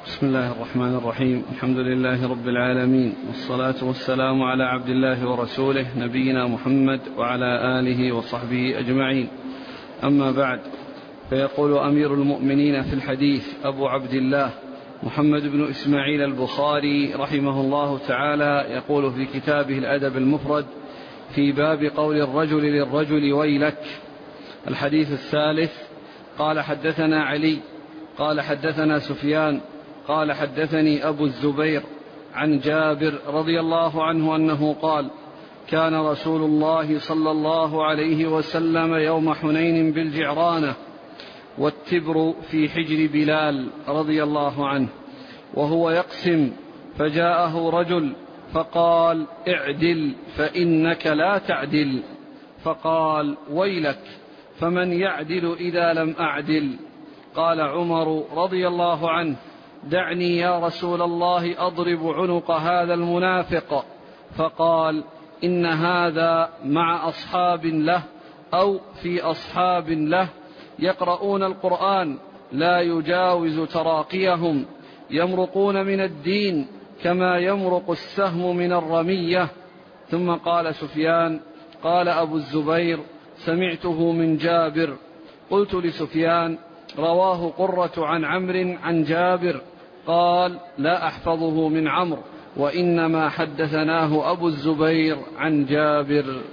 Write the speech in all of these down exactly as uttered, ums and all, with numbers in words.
بسم الله الرحمن الرحيم. الحمد لله رب العالمين، والصلاة والسلام على عبد الله ورسوله نبينا محمد وعلى آله وصحبه أجمعين. أما بعد، فيقول أمير المؤمنين في الحديث أبو عبد الله محمد بن إسماعيل البخاري رحمه الله تعالى، يقول في كتابه الأدب المفرد في باب قول الرجل للرجل ويلك. الحديث الثالث: قال حدثنا علي قال حدثنا سفيان قال حدثني أبو الزبير عن جابر رضي الله عنه أنه قال: كان رسول الله صلى الله عليه وسلم يوم حنين بالجعرانة والتبر في حجر بلال رضي الله عنه وهو يقسم، فجاءه رجل فقال: اعدل فإنك لا تعدل. فقال: ويلك، فمن يعدل إذا لم أعدل؟ قال عمر رضي الله عنه: دعني يا رسول الله أضرب عنق هذا المنافق. فقال: إن هذا مع أصحاب له أو في أصحاب له يقرؤون القرآن لا يجاوز تراقيهم، يمرقون من الدين كما يمرق السهم من الرمية. ثم قال سفيان: قال أبو الزبير: سمعته من جابر. قلت لسفيان: رواه قرة عن عمرو عن جابر. قال: لا أحفظه من عمرو، وإنما حدثناه أبو الزبير عن جابر.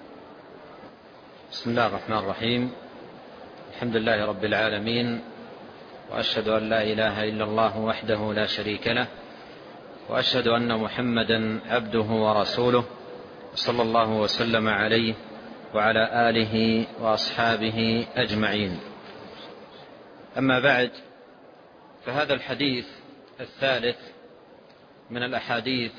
بسم الله الرحمن الرحيم. الحمد لله رب العالمين، وأشهد أن لا إله إلا الله وحده لا شريك له، وأشهد أن محمدا عبده ورسوله، صلى الله وسلم عليه وعلى آله وأصحابه أجمعين. أما بعد، فهذا الحديث الثالث من الأحاديث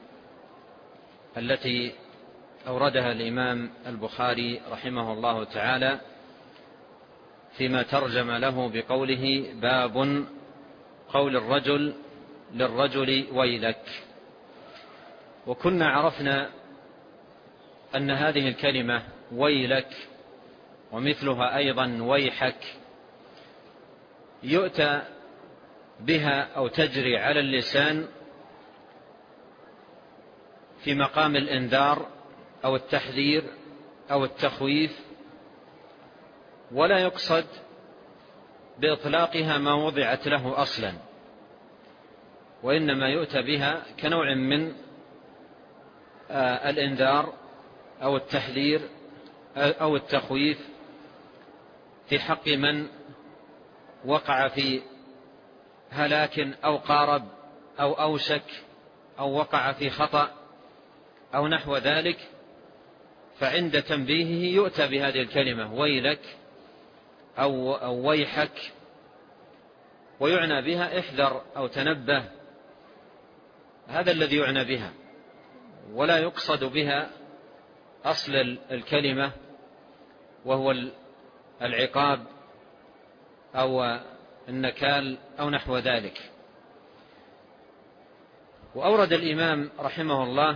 التي أوردها الإمام البخاري رحمه الله تعالى فيما ترجم له بقوله: باب قول الرجل للرجل ويلك. وكنا عرفنا أن هذه الكلمة ويلك ومثلها أيضا ويحك يؤتى بها أو تجري على اللسان في مقام الإنذار أو التحذير أو التخويف، ولا يقصد بإطلاقها ما وضعت له أصلا، وإنما يؤتى بها كنوع من الإنذار أو التحذير أو التخويف في حق من وقع في هلاك أو قارب أو أوشك أو وقع في خطأ أو نحو ذلك، فعند تنبيهه يؤتى بهذه الكلمة ويلك أو, أو ويحك، ويعنى بها احذر أو تنبه. هذا الذي يعنى بها، ولا يقصد بها أصل الكلمة وهو العقاب أو النكال أو نحو ذلك. وأورد الإمام رحمه الله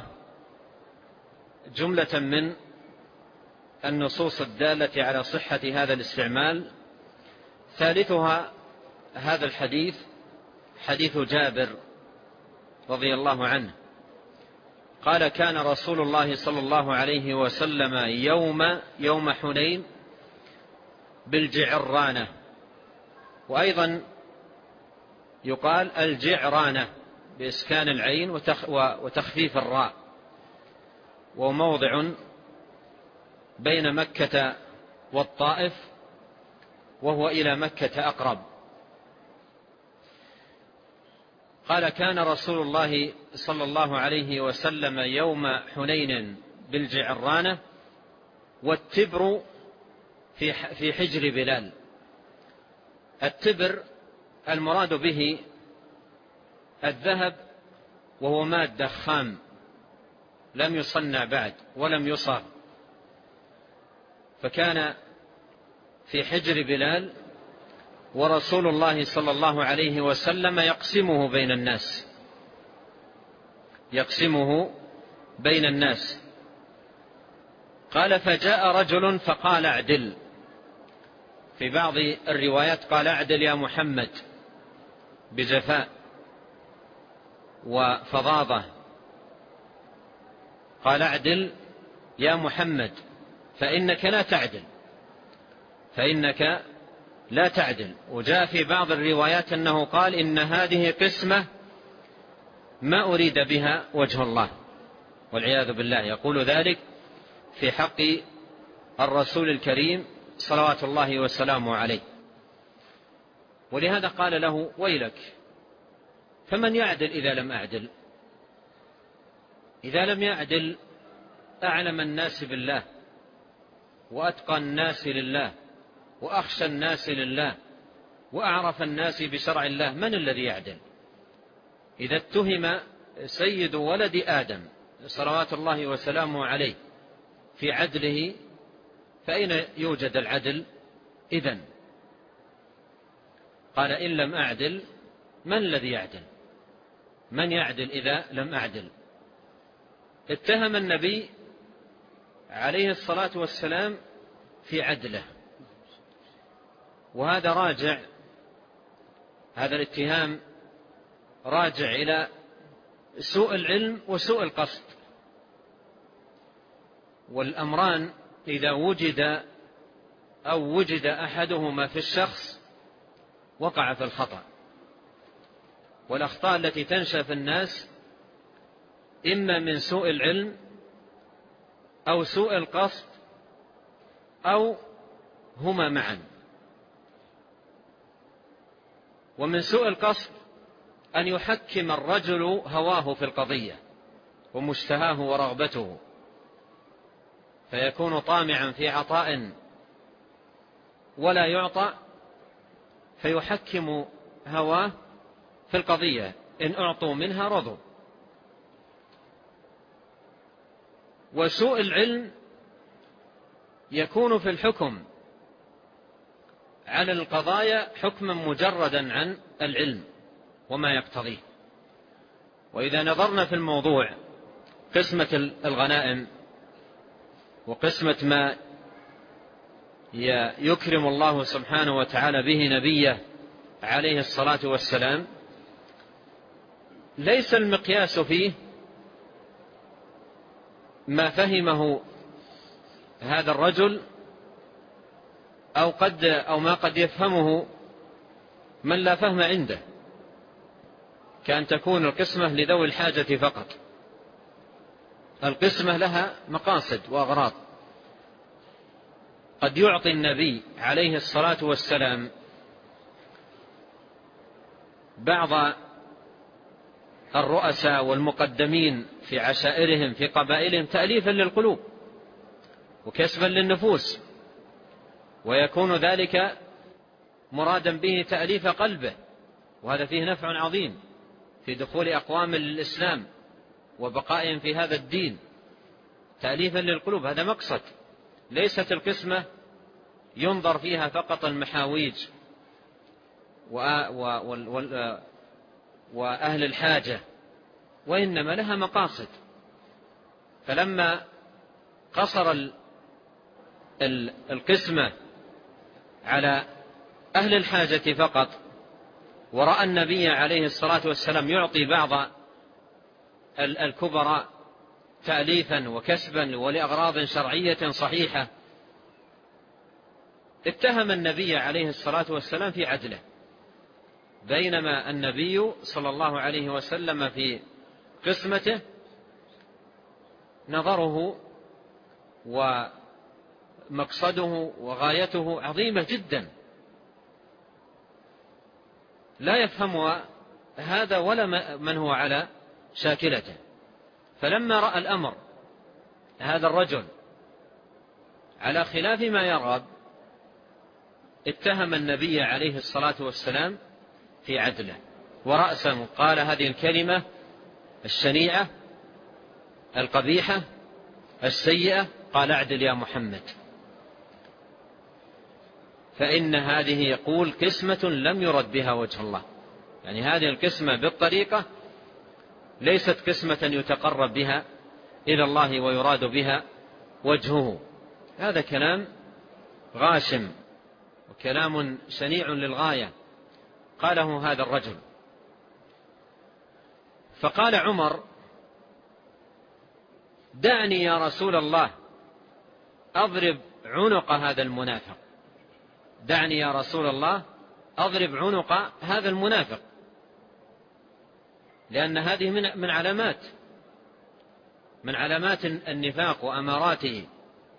جملة من النصوص الدالة على صحة هذا الاستعمال، ثالثها هذا الحديث حديث جابر رضي الله عنه قال: كان رسول الله صلى الله عليه وسلم يوم يوم حنين بالجعرانة، وأيضا يقال الجعرانة بإسكان العين وتخفيف الراء، وموضع بين مكة والطائف، وهو إلى مكة أقرب. قال: كان رسول الله صلى الله عليه وسلم يوم حنين بالجعرانة والتبر في حجر بلال. التبر المراد به الذهب، وهو مادة خام لم يصنع بعد ولم يصاغ، فكان في حجر بلال ورسول الله صلى الله عليه وسلم يقسمه بين الناس يقسمه بين الناس قال: فجاء رجل فقال: اعدل. في بعض الروايات قال: اعدل يا محمد، بجفاء، وفظاظة. قال اعدل يا محمد فإنك لا تعدل فإنك لا تعدل. وجاء في بعض الروايات أنه قال إن هذه قسمة ما أريد بها وجه الله، والعياذ بالله. يقول ذلك في حق الرسول الكريم صلوات الله وسلامه عليه. ولهذا قال له ويلك، فمن يعدل إذا لم أعدل؟ إذا لم يعدل أعلم الناس بالله وأتقى الناس لله وأخشى الناس لله وأعرف الناس بشرع الله، من الذي يعدل؟ إذا اتهم سيد ولد آدم صلوات الله وسلامه عليه في عدله، فأين يوجد العدل إذن؟ قال إن لم أعدل من الذي يعدل؟ من يعدل إذا لم أعدل؟ اتهم النبي عليه الصلاة والسلام في عدله، وهذا راجع، هذا الاتهام راجع إلى سوء العلم وسوء القصد. والأمران إذا وجد أو وجد أحدهما في الشخص وقع في الخطأ. والأخطاء التي تنشأ في الناس إما من سوء العلم أو سوء القصد أو هما معا. ومن سوء القصد أن يحكم الرجل هواه في القضية ومشتهاه ورغبته، فيكون طامعا في عطاء ولا يعطى، فيحكم هواه في القضية، إن أعطوا منها رضوا. وسوء العلم يكون في الحكم على القضايا حكما مجردا عن العلم وما يقتضيه. وإذا نظرنا في الموضوع قسمة الغنائم وقسمة ما يكرم الله سبحانه وتعالى به نبيه عليه الصلاة والسلام، ليس المقياس فيه ما فهمه هذا الرجل أو قد أو ما قد يفهمه من لا فهم عنده، كأن تكون القسمة لذوي الحاجة فقط. القسمة لها مقاصد وأغراض. قد يعطي النبي عليه الصلاة والسلام بعض الرؤساء والمقدمين في عشائرهم في قبائلهم تأليفا للقلوب وكسبا للنفوس، ويكون ذلك مرادا به تأليف قلبه، وهذا فيه نفع عظيم في دخول أقوام للإسلام وبقائهم في هذا الدين، تأليفا للقلوب. هذا مقصد. ليست القسمة ينظر فيها فقط المحاويج وأهل الحاجة، وإنما لها مقاصد. فلما قصر القسمة على أهل الحاجة فقط، ورأى النبي عليه الصلاة والسلام يعطي بعض الكبراء تأليفا وكسبا ولأغراض شرعية صحيحة، اتهم النبي عليه الصلاة والسلام في عدله، بينما النبي صلى الله عليه وسلم في قسمته نظره ومقصده وغايته عظيمة جدا، لا يفهم هذا ولا من هو على شاكلته. فلما رأى الأمر هذا الرجل على خلاف ما يرغب، اتهم النبي عليه الصلاة والسلام في عدله، ورأسا قال هذه الكلمة الشنيعة القبيحة السيئة، قال اعدل يا محمد. فإن هذه يقول قسمة لم يرد بها وجه الله، يعني هذه القسمة بالطريقة ليست قسمة يتقرب بها إلى الله ويراد بها وجهه. هذا كلام غاشم وكلام شنيع للغاية قاله هذا الرجل. فقال عمر: دعني يا رسول الله أضرب عنق هذا المنافق، دعني يا رسول الله أضرب عنق هذا المنافق، لأن هذه من من علامات من علامات النفاق وأماراته.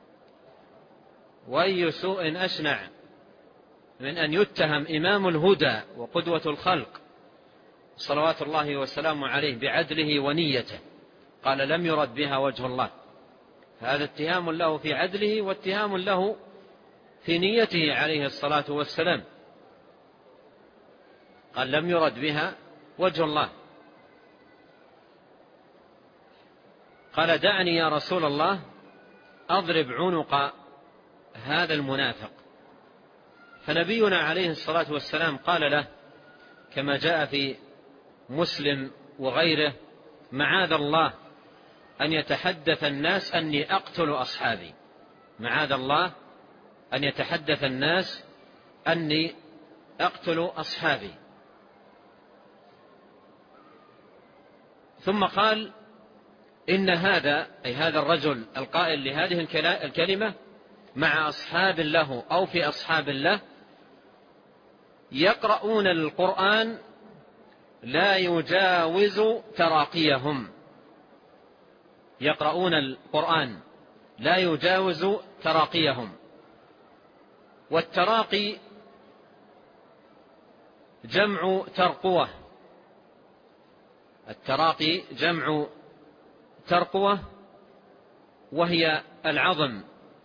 وأي سوء أشنع من أن يتهم إمام الهدى وقدوة الخلق صلوات الله وسلامه عليه بعدله ونيته، قال لم يرد بها وجه الله، هذا اتهام له في عدله واتهام له في نيته عليه الصلاة والسلام، قال لم يرد بها وجه الله. قال: دعني يا رسول الله أضرب عنق هذا المنافق. فنبينا عليه الصلاة والسلام قال له كما جاء في مسلم وغيره: معاذ الله أن يتحدث الناس أني أقتل أصحابي، معاذ الله أن يتحدث الناس أني أقتل أصحابي. ثم قال: إن هذا، أي هذا الرجل القائل لهذه الكلمة، مع أصحاب له أو في أصحاب له يقرؤون القرآن لا يجاوز تراقيهم، يقرؤون القرآن لا يجاوز تراقيهم. والتراقي جمع ترقوة، التراقي جمع ترقوة، وهي العظم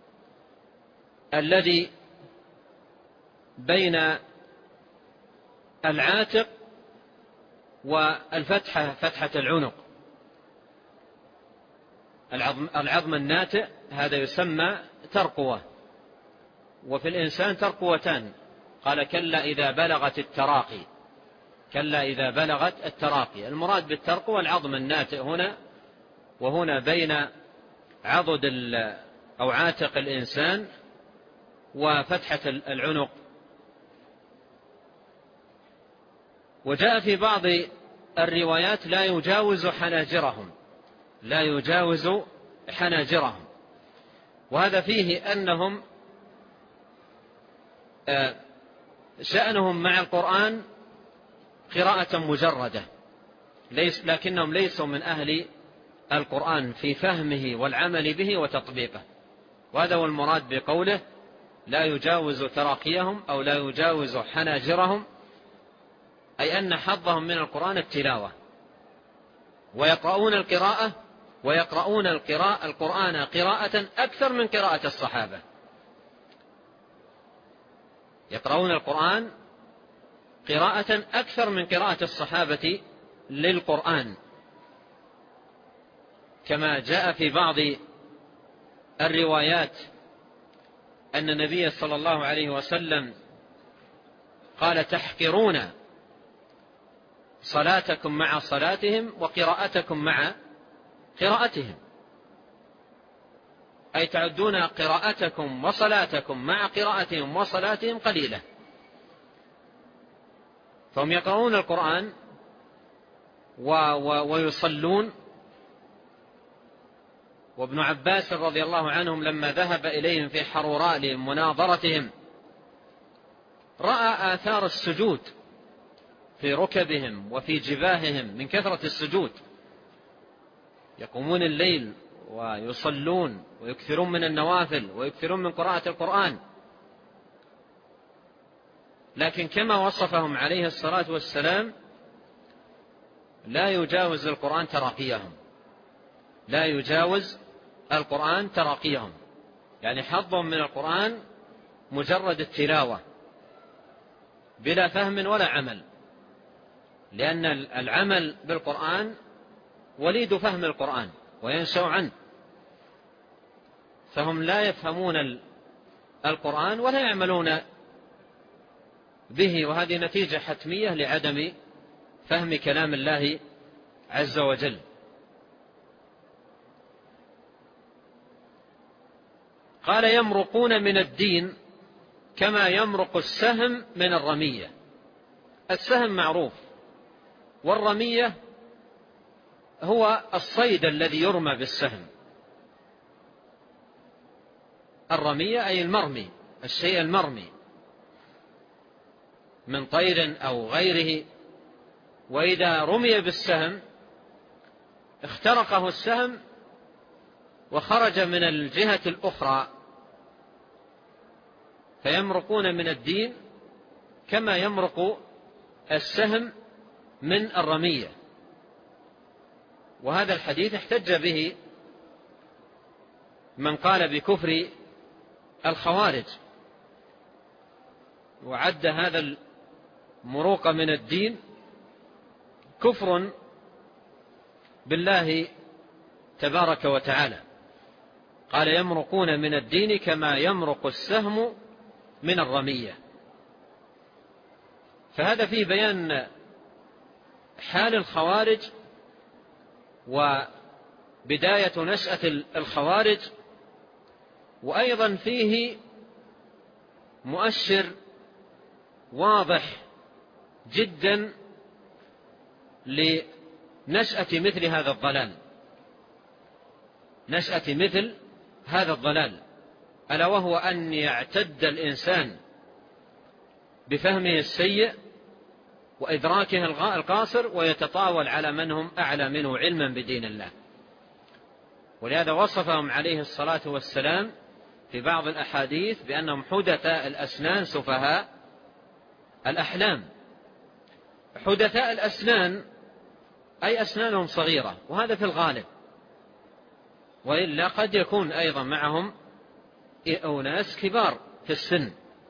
الذي بين العاتق والفتحة، فتحة العنق، العظم, العظم الناتئ هذا يسمى ترقوة. وفي الإنسان ترقوتان، قال: كلا إذا بلغت التراقي، كلا إذا بلغت التراقي. المراد بالترقوة العظم الناتئ هنا، وهنا بين عضد أو عاتق الإنسان وفتحة العنق. وجاء في بعض الروايات لا يجاوز حناجرهم، لا يجاوز حناجرهم. وهذا فيه أنهم شأنهم مع القرآن قراءة مجردة، ليس لكنهم ليسوا من أهل القرآن في فهمه والعمل به وتطبيقه. وهذا هو المراد بقوله لا يجاوز تراقيهم أو لا يجاوز حناجرهم، أي أن حظهم من القرآن التلاوة، ويقرؤون القراءة ويقرؤون القراءة القرآن قراءة أكثر من قراءة الصحابة، يقرؤون القرآن قراءة أكثر من قراءة الصحابة للقرآن، كما جاء في بعض الروايات أن النبي صلى الله عليه وسلم قال: تحقرون صلاتكم مع صلاتهم وقراءتكم مع قراءتهم، أي تعدون قراءتكم وصلاتكم مع قراءتهم وصلاتهم قليلة. فهم يقرؤون القرآن ويصلون. وابن عباس رضي الله عنهم لما ذهب إليهم في حروراء لمناظرتهم رأى آثار السجود في ركبهم وفي جباههم من كثرة السجود، يقومون الليل ويصلون ويكثرون من النوافل ويكثرون من قراءة القرآن، لكن كما وصفهم عليه الصلاة والسلام لا يجاوز القرآن تراقيهم، لا يجاوز القرآن تراقيهم، يعني حظهم من القرآن مجرد التلاوة بلا فهم ولا عمل، لأن العمل بالقرآن وليد فهم القرآن وينشأ عنه، فهم لا يفهمون القرآن ولا يعملون به، وهذه نتيجة حتمية لعدم فهم كلام الله عز وجل. قال: يمرقون من الدين كما يمرق السهم من الرمية. السهم معروف، والرمية هو الصيد الذي يرمى بالسهم. الرمية أي المرمي، الشيء المرمي من طير أو غيره. وإذا رمي بالسهم اخترقه السهم وخرج من الجهة الأخرى، فيمرقون من الدين كما يمرق السهم من الرمية. وهذا الحديث احتج به من قال بكفر الخوارج، وعد هذا المروق من الدين كفر بالله تبارك وتعالى. قال يمرقون من الدين كما يمرق السهم من الرمية. فهذا فيه بيان حال الخوارج وبداية نشأة الخوارج، وأيضا فيه مؤشر واضح جدا لنشأة مثل هذا الضلال، نشأة مثل هذا الضلال، ألا وهو أن يعتد الإنسان بفهمه السيء وإدراكه القاصر ويتطاول على من هم أعلى منه علما بدين الله. ولهذا وصفهم عليه الصلاة والسلام في بعض الأحاديث بأنهم حدثاء الأسنان سفهاء الأحلام. حدثاء الأسنان أي أسنانهم صغيرة، وهذا في الغالب، وإلا قد يكون أيضا معهم أناس كبار في السن.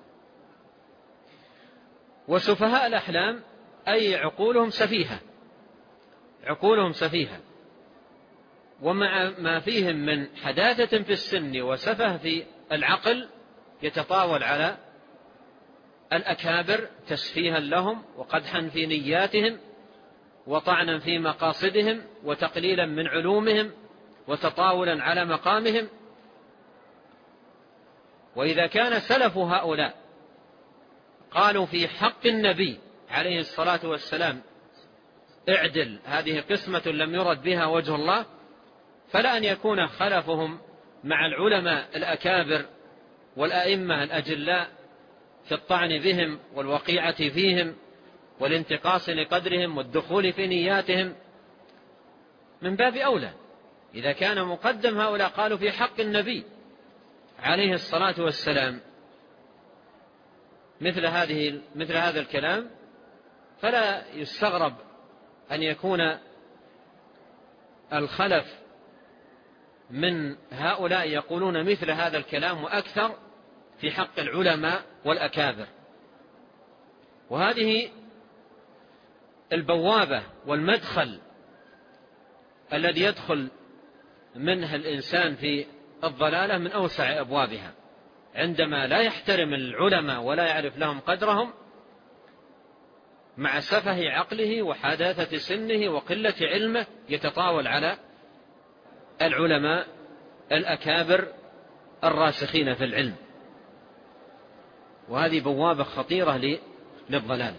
وسفهاء الأحلام أي عقولهم سفيهة، عقولهم سفيهة، ومع ما فيهم من حداثة في السن وسفه في العقل يتطاول على الأكابر تسفيها لهم وقدحا في نياتهم وطعنا في مقاصدهم وتقليلا من علومهم وتطاولا على مقامهم. وإذا كان سلف هؤلاء قالوا في حق النبي عليه الصلاة والسلام اعدل، هذه قسمة لم يرد بها وجه الله، فلا أن يكون خلفهم مع العلماء الأكابر والأئمة الأجلاء في الطعن بهم والوقيعة فيهم والانتقاص لقدرهم والدخول في نياتهم من باب أولى. إذا كان مقدم هؤلاء قالوا في حق النبي عليه الصلاة والسلام مثل هذه مثل هذا الكلام، فلا يستغرب أن يكون الخلف من هؤلاء يقولون مثل هذا الكلام وأكثر في حق العلماء والأكابر. وهذه البوابة والمدخل الذي يدخل منها الإنسان في الضلالة من أوسع أبوابها، عندما لا يحترم العلماء ولا يعرف لهم قدرهم مع سفه عقله وحداثة سنه وقلة علمه يتطاول على العلماء الأكابر الراسخين في العلم. وهذه بوابة خطيرة للضلال.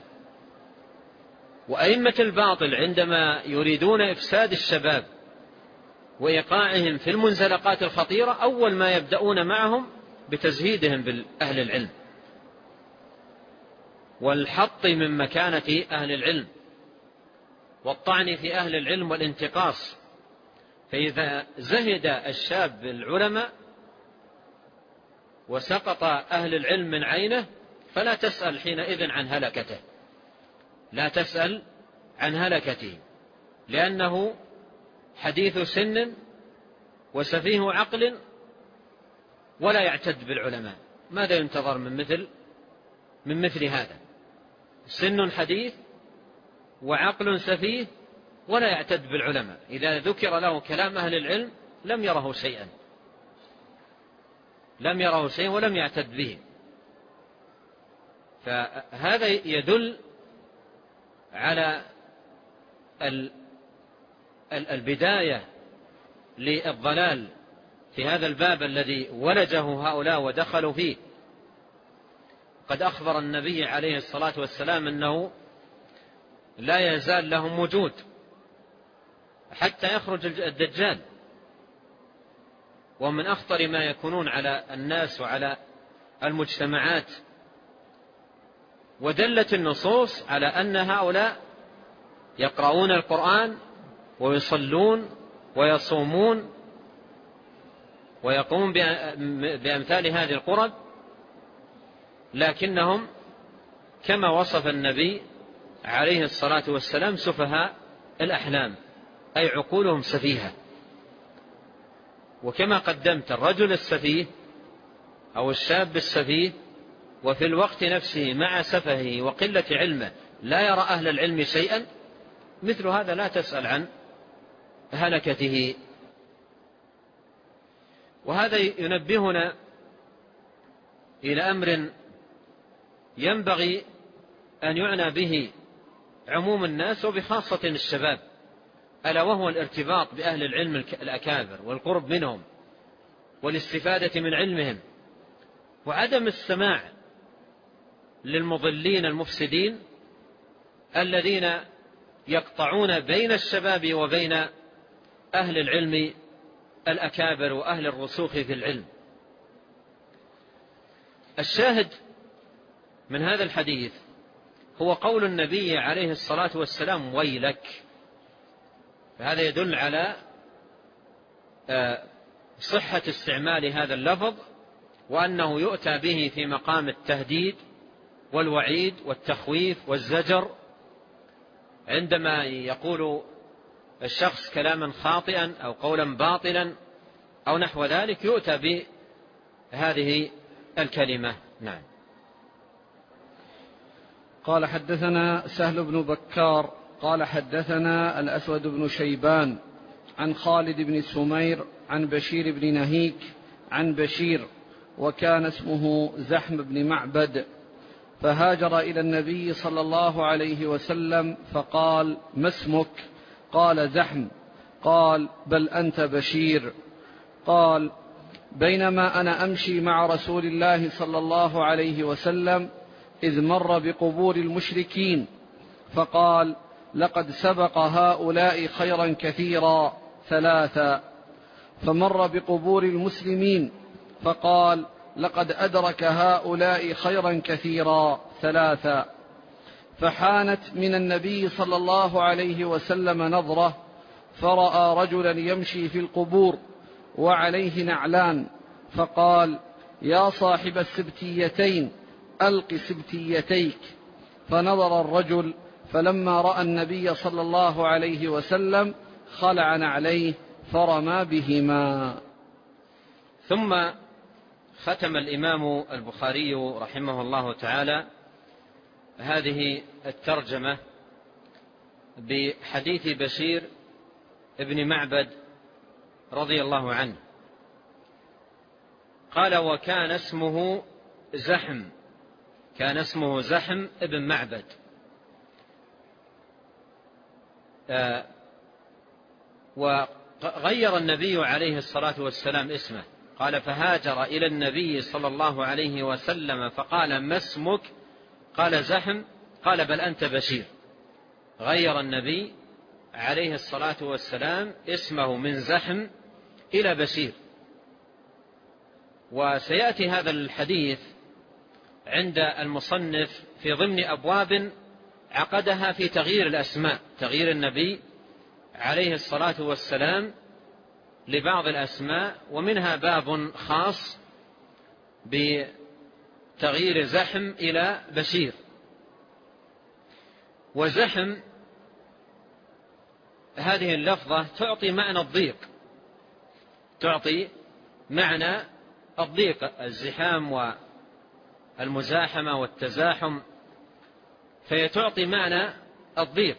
وأئمة الباطل عندما يريدون إفساد الشباب وإيقاعهم في المنزلقات الخطيرة أول ما يبدأون معهم بتزهيدهم بالأهل العلم والحط من مكانة أهل العلم والطعن في أهل العلم والانتقاص. فإذا زهد الشاب بالعلماء وسقط أهل العلم من عينه فلا تسأل حينئذ عن هلكته، لا تسأل عن هلكته، لأنه حديث سن وسفيه عقل ولا يعتد بالعلماء. ماذا ينتظر من مثل من مثل هذا؟ سن حديث وعقل سفيه ولا يعتد بالعلماء. إذا ذكر له كلام أهل العلم لم يره شيئا، لم يره شيئا ولم يعتد به. فهذا يدل على البداية للضلال في هذا الباب الذي ولجه هؤلاء ودخلوا فيه. قد أخبر النبي عليه الصلاة والسلام أنه لا يزال لهم وجود حتى يخرج الدجال، ومن أخطر ما يكونون على الناس وعلى المجتمعات. ودلت النصوص على أن هؤلاء يقرؤون القرآن ويصلون ويصومون ويقومون بأمثال هذه القرب، لكنهم كما وصف النبي عليه الصلاة والسلام سفهاء الأحلام، أي عقولهم سفيهة. وكما قدمت الرجل السفيه أو الشاب السفيه وفي الوقت نفسه مع سفهه وقلة علمه لا يرى أهل العلم شيئا، مثل هذا لا تسأل عن هلكته. وهذا ينبهنا إلى أمر ينبغي أن يعنى به عموم الناس وبخاصة الشباب، ألا وهو الارتباط بأهل العلم الأكابر والقرب منهم والاستفادة من علمهم، وعدم السماع للمضلين المفسدين الذين يقطعون بين الشباب وبين أهل العلم الأكابر وأهل الرسوخ في العلم. الشاهد من هذا الحديث هو قول النبي عليه الصلاة والسلام ويلك. فهذا يدل على صحة استعمال هذا اللفظ، وأنه يؤتى به في مقام التهديد والوعيد والتخويف والزجر. عندما يقول الشخص كلاما خاطئا أو قولا باطلا أو نحو ذلك يؤتى بهذه الكلمة. نعم. قال حدثنا سهل بن بكار قال حدثنا الأسود بن شيبان عن خالد بن سمير عن بشير بن نهيك عن بشير وكان اسمه زحم بن معبد، فهاجر إلى النبي صلى الله عليه وسلم فقال: ما اسمك؟ قال: زحم. قال: بل أنت بشير. قال: بينما أنا أمشي مع رسول الله صلى الله عليه وسلم إذ مر بقبور المشركين فقال: لقد سبق هؤلاء خيرا كثيرا ثلاثا. فمر بقبور المسلمين فقال: لقد أدرك هؤلاء خيرا كثيرا ثلاثا. فحانت من النبي صلى الله عليه وسلم نظرة فرأى رجلا يمشي في القبور وعليه نعلان، فقال: يا صاحب السبتيتين ألق سبتيتيك. فنظر الرجل فلما رأى النبي صلى الله عليه وسلم خلع نعليه فرمى بهما. ثم ختم الإمام البخاري رحمه الله تعالى هذه الترجمة بحديث بشير ابن معبد رضي الله عنه. قال: وكان اسمه زحم، كان اسمه زحم ابن معبد. آه وغير النبي عليه الصلاة والسلام اسمه. قال: فهاجر إلى النبي صلى الله عليه وسلم فقال: ما اسمك؟ قال: زحم. قال: بل أنت بشير. غير النبي عليه الصلاة والسلام اسمه من زحم إلى بشير. وسيأتي هذا الحديث عند المصنف في ضمن أبواب عقدها في تغيير الأسماء، تغيير النبي عليه الصلاة والسلام لبعض الأسماء، ومنها باب خاص بتغيير زحم إلى بشير. وزحم هذه اللفظة تعطي معنى الضيق، تعطي معنى الضيق، الزحام والمزاحمة والتزاحم، فهي تعطي معنى الضيق.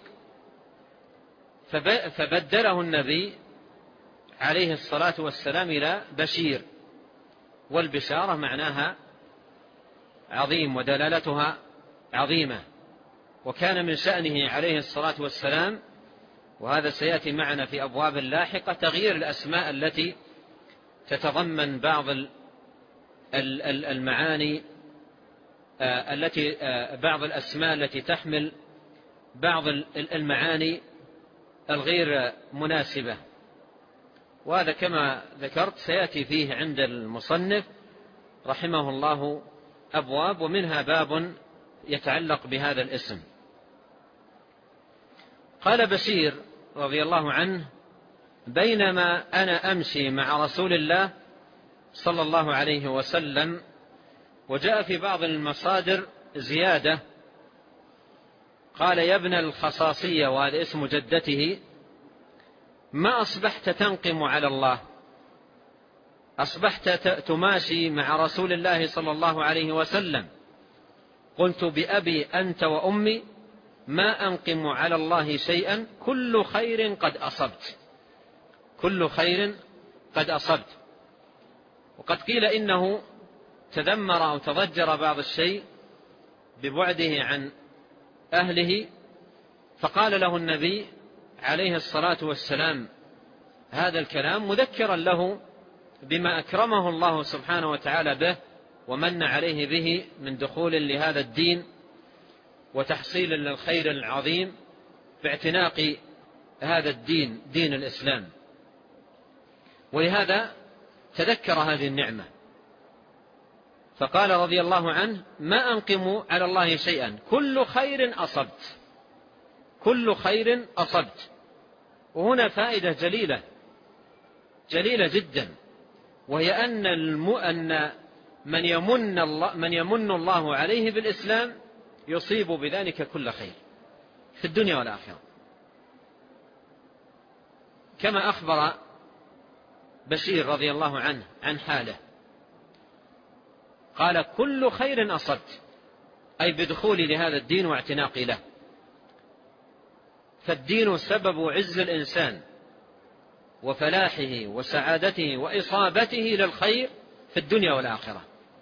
فبدله النبي عليه الصلاة والسلام إلى بشير، والبشارة معناها عظيم ودلالتها عظيمة. وكان من شأنه عليه الصلاة والسلام، وهذا سيأتي معنا في أبواب لاحقة، تغيير الأسماء التي تتضمن بعض المعاني التي بعض الأسماء التي تحمل بعض المعاني الغير مناسبة، وهذا كما ذكرت سيأتي فيه عند المصنف رحمه الله أبواب، ومنها باب يتعلق بهذا الاسم. قال بشير رضي الله عنه: بينما أنا أمشي مع رسول الله صلى الله عليه وسلم، وجاء في بعض المصادر زيادة، قال: يا ابن الخصاصية، وهذا اسم جدته، ما أصبحت تنقم على الله؟ أصبحت تماشي مع رسول الله صلى الله عليه وسلم. قلت: بأبي أنت وأمي ما أنقم على الله شيئا، كل خير قد أصبت، كل خير قد أصبت. وقد قيل إنه تذمر أو تضجر بعض الشيء ببعده عن أهله، فقال له النبي عليه الصلاة والسلام هذا الكلام مذكرا له بما أكرمه الله سبحانه وتعالى به ومن عليه به من دخول لهذا الدين وتحصيل للخير العظيم باعتناق هذا الدين، دين الإسلام. ولهذا تذكر هذه النعمة، فقال رضي الله عنه: ما أنقم على الله شيئا، كل خير أصبت، كل خير أصبت. وهنا فائدة جليلة جليلة جدا، وهي أن, أن من, يمن الله من يمن الله عليه بالإسلام يصيب بذلك كل خير في الدنيا والآخرة، كما أخبر بشير رضي الله عنه عن حاله، قال: كل خير أصبت، أي بدخولي لهذا الدين واعتناقي له. فالدين سبب عز الإنسان وفلاحه وسعادته وإصابته للخير في الدنيا والآخرة.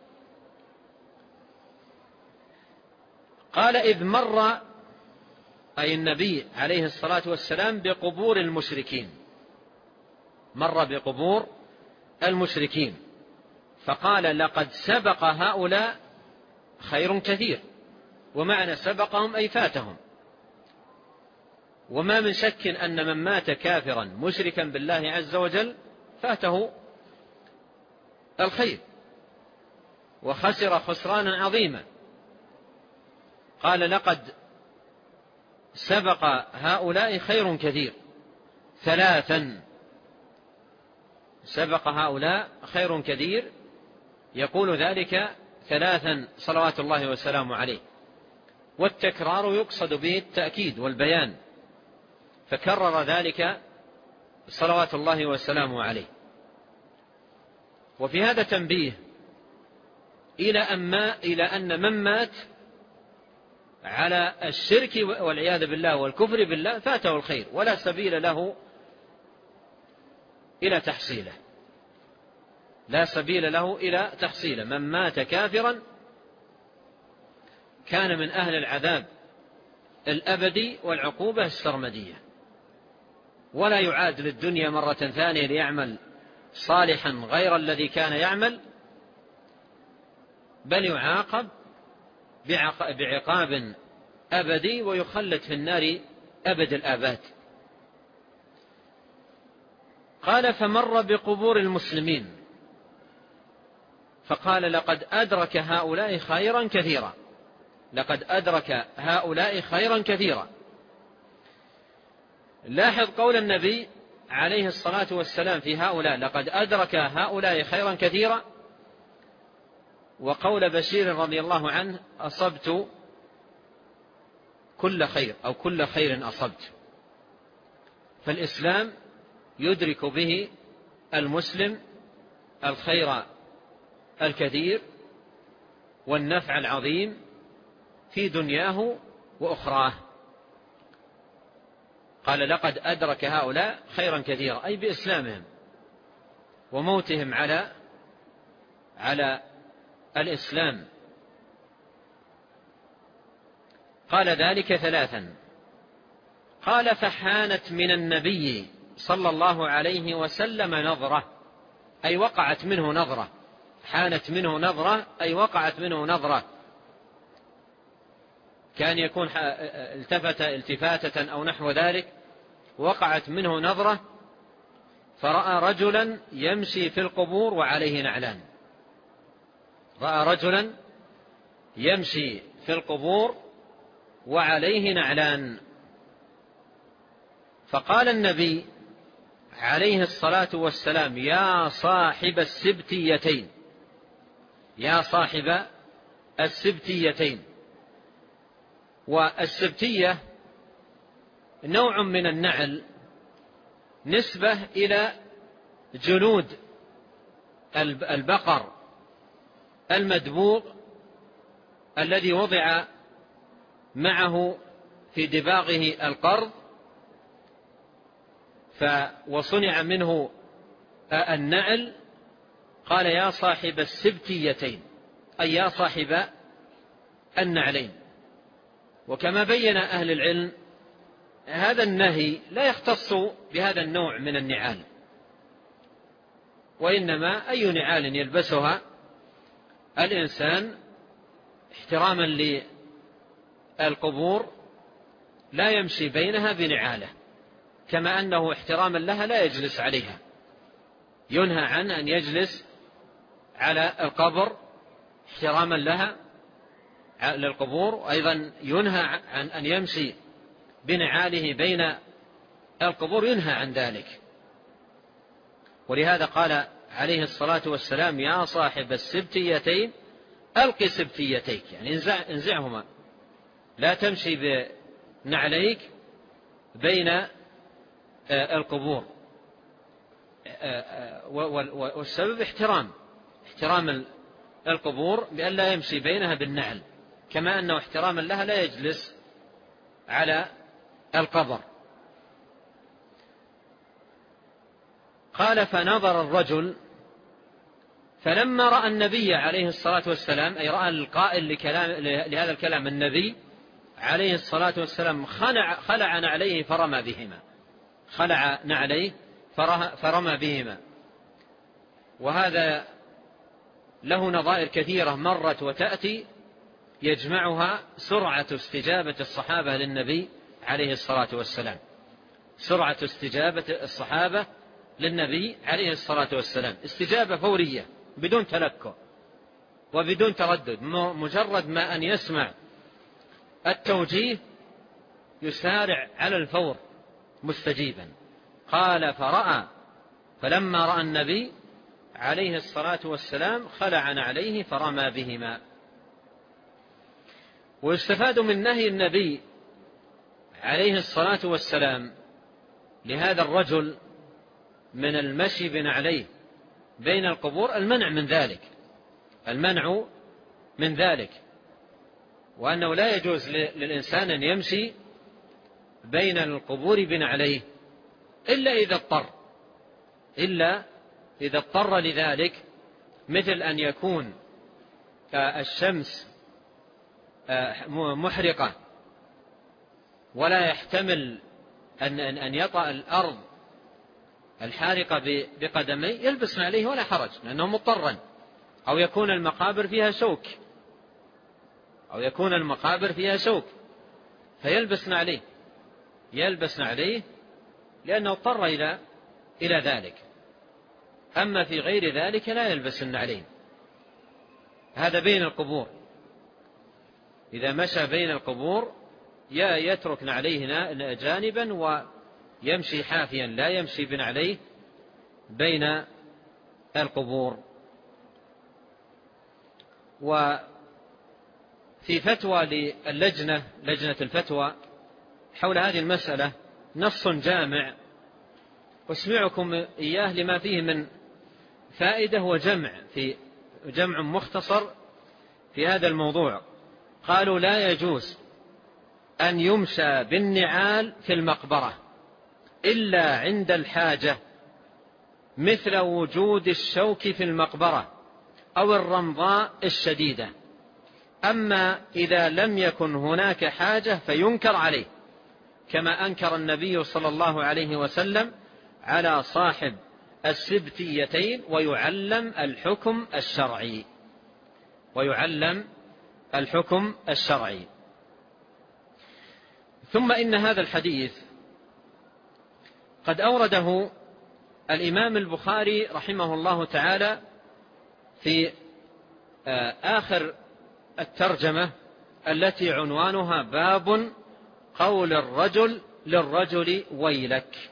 قال: إذ مر، أي النبي عليه الصلاة والسلام، بقبور المشركين، مر بقبور المشركين، فقال: لقد سبق هؤلاء خير كثير. ومعنى سبقهم أي فاتهم. وما من شك أن من مات كافرا مشركا بالله عز وجل فاته الخير وخسر خسرانا عظيما. قال: لقد سبق هؤلاء خير كثير، ثلاثا، سبق هؤلاء خير كثير، يقول ذلك ثلاثا صلوات الله وسلامه عليه. والتكرار يقصد به التأكيد والبيان، فكرر ذلك صلوات الله وسلامه عليه. وفي هذا تنبيه إلى أما إلى أن من مات على الشرك والعياذ بالله والكفر بالله فاته الخير ولا سبيل له إلى تحصيله، لا سبيل له إلى تحصيله. من مات كافرا كان من أهل العذاب الأبدي والعقوبة السرمدية، ولا يعاد للدنيا مرة ثانية ليعمل صالحا غير الذي كان يعمل، بل يعاقب بعقاب أبدي ويخلد في النار أبد الآباد. قال: فمر بقبور المسلمين فقال: لقد أدرك هؤلاء خيرا كثيرا، لقد أدرك هؤلاء خيرا كثيرا. لاحظ قول النبي عليه الصلاة والسلام في هؤلاء: لقد أدرك هؤلاء خيرا كثيرا، وقول بشير رضي الله عنه: أصبت كل خير، أو كل خير أصبت. فالإسلام يدرك به المسلم الخير الكثير والنفع العظيم في دنياه وأخراه. قال: لقد أدرك هؤلاء خيرا كثيرا، أي بإسلامهم وموتهم على على الإسلام. قال ذلك ثلاثا. قال: فحانت من النبي صلى الله عليه وسلم نظرة، أي وقعت منه نظرة، حانت منه نظرة أي وقعت منه نظرة. كان يكون التفت التفاتة أو نحو ذلك، وقعت منه نظرة فرأى رجلا يمشي في القبور وعليه نعلان. رأى رجلا يمشي في القبور وعليه نعلان. فقال النبي عليه الصلاة والسلام: يا صاحب السبتيتين، يا صاحب السبتيتين. والسبتية نوع من النعل نسبة إلى جلود البقر المدبوغ الذي وضع معه في دباغه القرض وصنع منه النعل. قال: يا صاحب السبتيتين، أي يا صاحب النعلين. وكما بين أهل العلم هذا النهي لا يختص بهذا النوع من النعال، وإنما أي نعال يلبسها الإنسان احتراما للقبور لا يمشي بينها بنعاله، كما أنه احتراما لها لا يجلس عليها. ينهى عن أن يجلس على القبر احتراما لها للقبور، وأيضا ينهى عن أن يمشي بنعاله بين القبور، ينهى عن ذلك. ولهذا قال عليه الصلاة والسلام: يا صاحب السبتيتين ألق سبتيتيك، يعني انزع انزعهما، لا تمشي بنعليك بين القبور. والسبب احترام احترام القبور بأن لا يمشي بينها بالنعل، كما أنه احتراما لها لا يجلس على القبر. قال: فنظر الرجل فلما رأى النبي عليه الصلاة والسلام، أي رأى القائل لكلام لهذا الكلام النبي عليه الصلاة والسلام، خلع, خلع نعليه فرمى بهما، خلع نعليه فرمى بهما. وهذا له نظائر كثيرة مرت وتأتي يجمعها سرعة استجابة الصحابة للنبي عليه الصلاة والسلام، سرعة استجابة الصحابة للنبي عليه الصلاة والسلام، استجابة فورية بدون تلكؤ وبدون تردد، مجرد ما أن يسمع التوجيه يسارع على الفور مستجيبا. قال: فرأى فلما رأى النبي عليه الصلاة والسلام خلع نعليه فرمى بهما. ويستفاد من نهي النبي عليه الصلاة والسلام لهذا الرجل من المشي بنعليه بين القبور المنع من ذلك، المنع من ذلك، وأنه لا يجوز للإنسان أن يمشي بين القبور بنعليه إلا إذا اضطر، إلا إذا اضطر لذلك، مثل أن يكون الشمس محرقة ولا يحتمل أن يطأ الأرض الحارقة بقدميه، يلبس عليه ولا حرج لأنه مضطرا. أو يكون المقابر فيها شوك، أو يكون المقابر فيها شوك فيلبس عليه، يلبس عليه لأنه اضطر إلى إلى ذلك. أما في غير ذلك لا يلبس النعلين. هذا بين القبور، إذا مشى بين القبور يترك نعليه جانبا ويمشي حافيا، لا يمشي بنعليه بين القبور. وفي فتوى للجنة لجنة الفتوى حول هذه المسألة نص جامع أسمعكم إياه لما فيه من فائدة وجمع في جمع مختصر في هذا الموضوع. قالوا: لا يجوز أن يمشى بالنعال في المقبرة إلا عند الحاجة، مثل وجود الشوك في المقبرة أو الرمضاء الشديدة. أما إذا لم يكن هناك حاجة فينكر عليه، كما أنكر النبي صلى الله عليه وسلم على صاحب السبتيتين، ويعلم الحكم الشرعي، ويعلم الحكم الشرعي. ثم إن هذا الحديث قد أورده الإمام البخاري رحمه الله تعالى في آخر الترجمة التي عنوانها باب قول الرجل للرجل ويلك.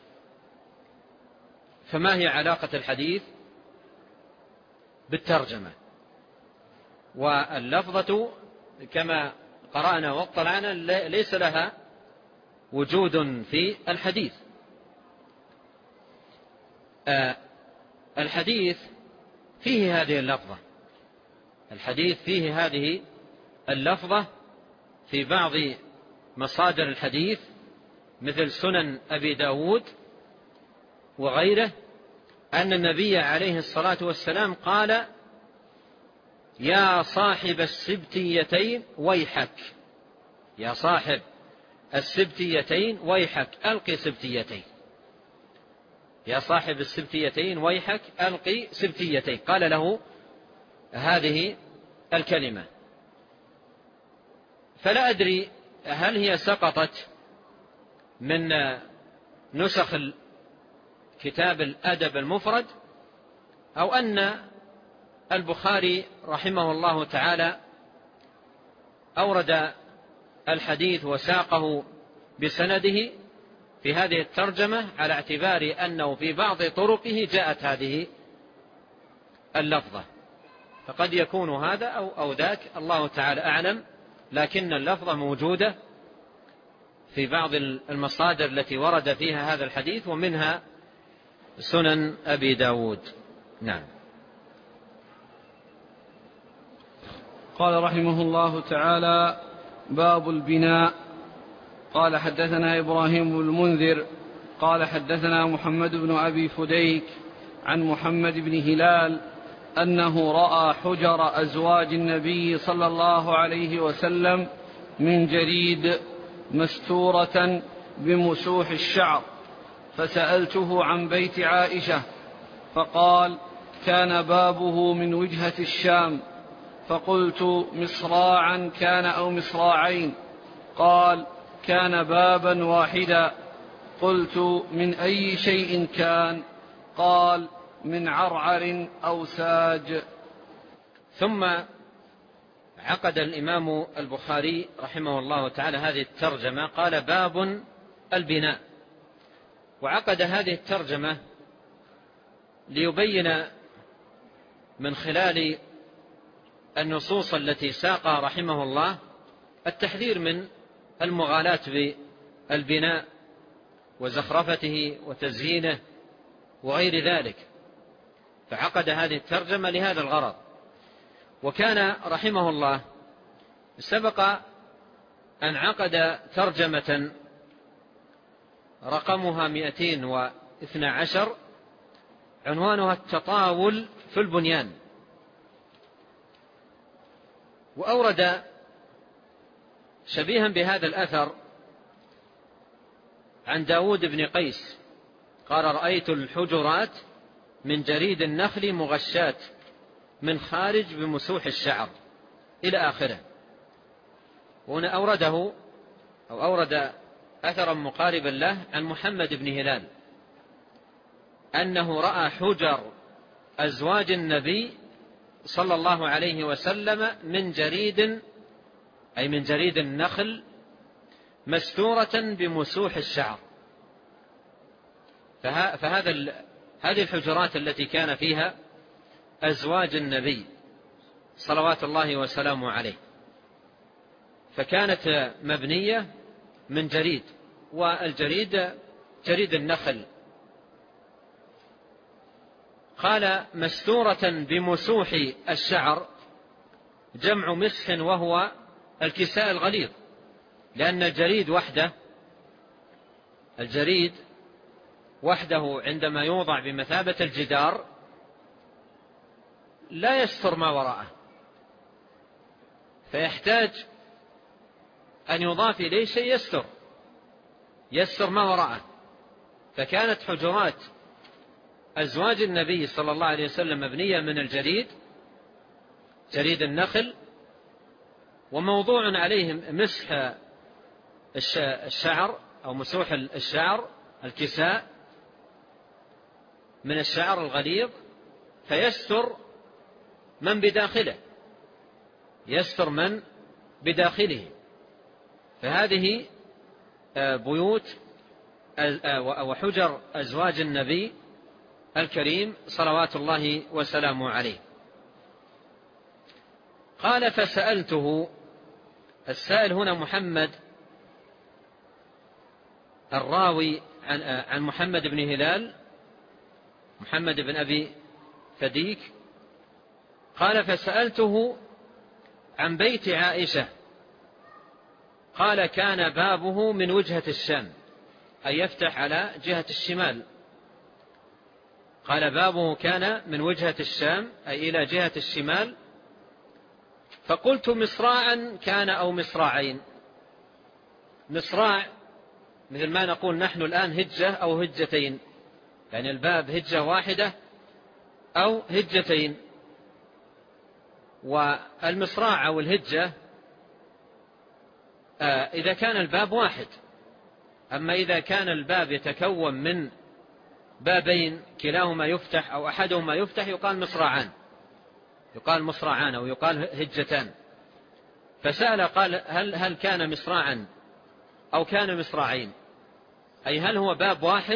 فما هي علاقة الحديث بالترجمة؟ واللفظة كما قرأنا واطلعنا ليس لها وجود في الحديث. الحديث فيه هذه اللفظة، الحديث فيه هذه اللفظة في بعض مصادر الحديث مثل سنن أبي داود وغيره، أن النبي عليه الصلاة والسلام قال: يا صاحب السبتيتين ويحك، يا صاحب السبتيتين ويحك ألقي سبتيتين، يا صاحب السبتيتين ويحك ألقي سبتيتين، قال له هذه الكلمة. فلا أدري هل هي سقطت من نسخ كتاب الأدب المفرد، أو أن البخاري رحمه الله تعالى أورد الحديث وساقه بسنده في هذه الترجمة على اعتبار أنه في بعض طرقه جاءت هذه اللفظة، فقد يكون هذا أو, أو ذاك، الله تعالى أعلم، لكن اللفظة موجودة في بعض المصادر التي ورد فيها هذا الحديث، ومنها سنن أبي داود. نعم. قال رحمه الله تعالى: باب البناء. قال حدثنا إبراهيم بن المنذر قال حدثنا محمد بن أبي فديك عن محمد بن هلال أنه رأى حجر أزواج النبي صلى الله عليه وسلم من جريد مستورة بمسوح الشعر، فسألته عن بيت عائشة فقال: كان بابه من وجهة الشام. فقلت: مصراعا كان أو مصراعين؟ قال: كان بابا واحدا. قلت: من أي شيء كان؟ قال: من عرعر أو ساج. ثم عقد الإمام البخاري رحمه الله تعالى هذه الترجمة، قال: باب البناء. وعقد هذه الترجمة ليبين من خلال النصوص التي ساقها رحمه الله التحذير من المغالاة بالبناء وزخرفته وتزيينه وغير ذلك، فعقد هذه الترجمة لهذا الغرض. وكان رحمه الله سبق أن عقد ترجمة رقمها مئتين واثنى عشر عنوانها التطاول في البنيان، وأورد شبيها بهذا الأثر عن داود بن قيس قال: رأيت الحجرات من جريد النخل مغشات من خارج بمسوح الشعر، إلى آخره. وهنا أورده أو أورد أثرا مقاربا له عن محمد بن هلال أنه رأى حجر أزواج النبي صلى الله عليه وسلم من جريد، أي من جريد النخل، مستورة بمسوح الشعر. فهذا هذه الحجرات التي كان فيها أزواج النبي صلوات الله وسلامه عليه، فكانت مبنية من جريد، والجريد جريد النخل. قال: مستورة بمسوح الشعر، جمع مسح، وهو الكساء الغليظ، لأن الجريد وحده الجريد وحده عندما يوضع بمثابة الجدار لا يستر ما وراءه، فيحتاج أن يضاف إليه شيء يستر يستر ما وراءه. فكانت حجرات أزواج النبي صلى الله عليه وسلم مبنية من الجريد، جريد النخل، وموضوع عليهم مسح الشعر أو مسوح الشعر، الكساء، من الشعر الغليظ فيستر من بداخله، يستر من بداخله. فهذه بيوت وحجر أزواج النبي الكريم صلوات الله وسلامه عليه. قال فسألته، السائل هنا محمد الراوي عن محمد بن هلال، محمد بن أبي فديك. قال فسألته عن بيت عائشة، قال كان بابه من وجهة الشام، أي يفتح على جهة الشمال. قال بابه كان من وجهة الشام أي إلى جهة الشمال. فقلت مصراعا كان أو مصراعين. مصراع مثل ما نقول نحن الآن هجة أو هجتين، يعني الباب هجة واحدة أو هجتين. والمصراع أو الهجة إذا كان الباب واحد، أما إذا كان الباب يتكون من بابين كلاهما يفتح أو أحدهما يفتح يقال مصراعان، يقال مصراعان أو يقال هجتان. فسأل قال هل, هل كان مصراعا أو كان مصراعين، أي هل هو باب واحد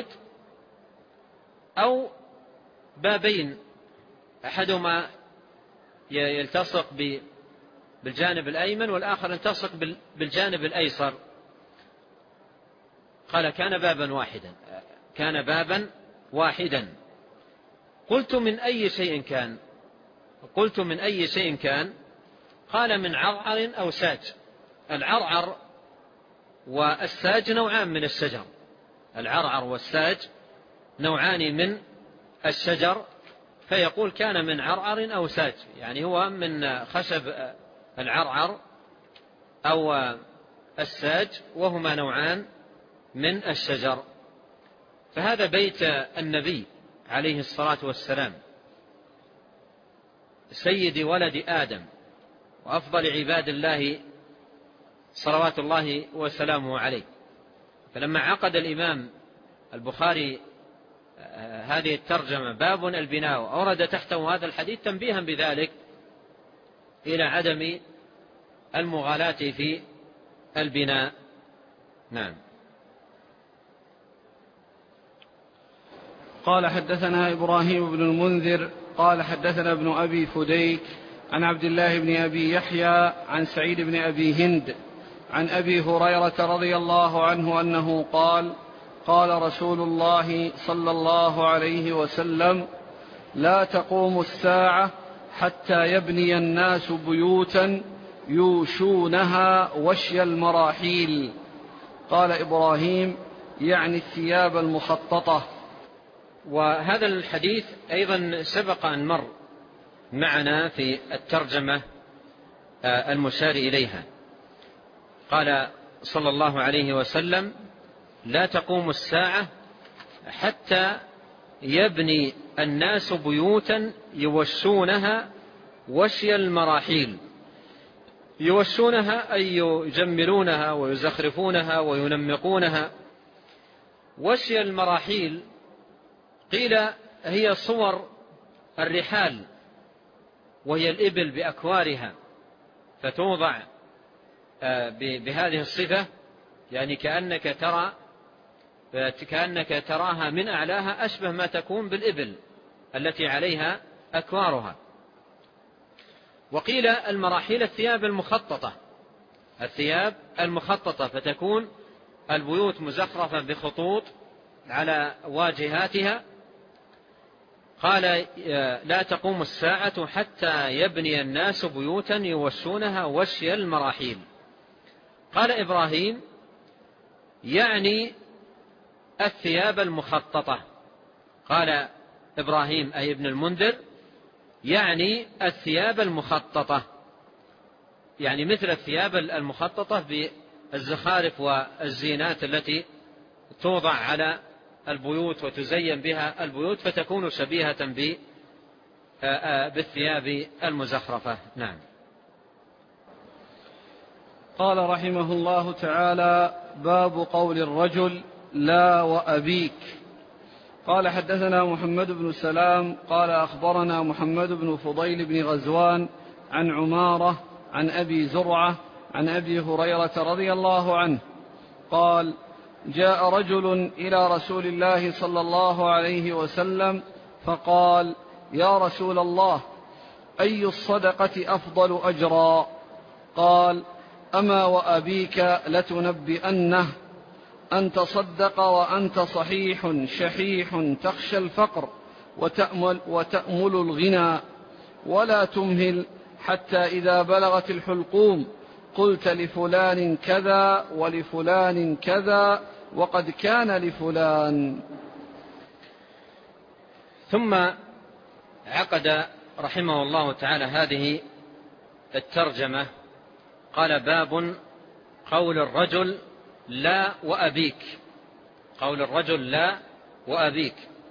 أو بابين أحدهما يلتصق بالجانب الأيمن والآخر يلتصق بالجانب الأيسر. قال كان بابا واحدا، كان بابا واحدا. قلت من أي شيء كان؟ قلت من أي شيء كان؟ قال من عرعر أو ساج. العرعر والساج نوعان من الشجر، العرعر والساج نوعان من الشجر. فيقول كان من عرعر أو ساج، يعني هو من خشب العرعر أو الساج، وهما نوعان من الشجر. فهذا بيت النبي عليه الصلاة والسلام، سيد ولد آدم وأفضل عباد الله صلوات الله وسلامه عليه. فلما عقد الإمام البخاري هذه الترجمة باب البناء أورد تحته هذا الحديث تنبيها بذلك إلى عدم المغالاة في البناء. نعم. قال حدثنا إبراهيم بن المنذر قال حدثنا ابن أبي فديك عن عبد الله بن أبي يحيى عن سعيد بن أبي هند عن أبي هريرة رضي الله عنه أنه قال قال رسول الله صلى الله عليه وسلم لا تقوم الساعة حتى يبني الناس بيوتا يوشونها وشي المراحيل. قال إبراهيم يعني الثياب المخططة. وهذا الحديث أيضا سبق أن مر معنا في الترجمة المشار إليها. قال صلى الله عليه وسلم لا تقوم الساعة حتى يبني الناس بيوتا يوشونها وشي المراحيل. يوشونها أي يجملونها ويزخرفونها وينمقونها. وشي المراحيل قيل هي صور الرحال، وهي الإبل بأكوارها، فتوضع بهذه الصفة، يعني كأنك ترى كأنك تراها من أعلاها أشبه ما تكون بالإبل التي عليها أكوارها. وقيل المراحيل الثياب المخططة، الثياب المخططة، فتكون البيوت مزخرفة بخطوط على واجهاتها. قال لا تقوم الساعة حتى يبني الناس بيوتا يوشونها وشي المراحيل. قال إبراهيم يعني الثياب المخططة. قال إبراهيم أي ابن المنذر يعني الثياب المخططة، يعني مثل الثياب المخططة بالزخارف والزينات التي توضع على البيوت وتزين بها البيوت، فتكون شبيهة بالثياب المزخرفة. نعم. قال رحمه الله تعالى باب قول الرجل لا وأبيك. قال حدثنا محمد بن سلام قال أخبرنا محمد بن فضيل بن غزوان عن عمارة عن أبي زرعة عن أبي هريرة رضي الله عنه قال جاء رجل إلى رسول الله صلى الله عليه وسلم فقال يا رسول الله أي الصدقة أفضل أجرا؟ قال أما وأبيك لتنبئنه أن تصدق وأنت صحيح شحيح تخشى الفقر وتأمل, وتأمل الغنى ولا تمهل حتى إذا بلغت الحلقوم قلت لفلان كذا ولفلان كذا وقد كان لفلان. ثم عقد رحمه الله تعالى هذه الترجمة قال باب قول الرجل لا وأبيك. قول الرجل لا وأبيك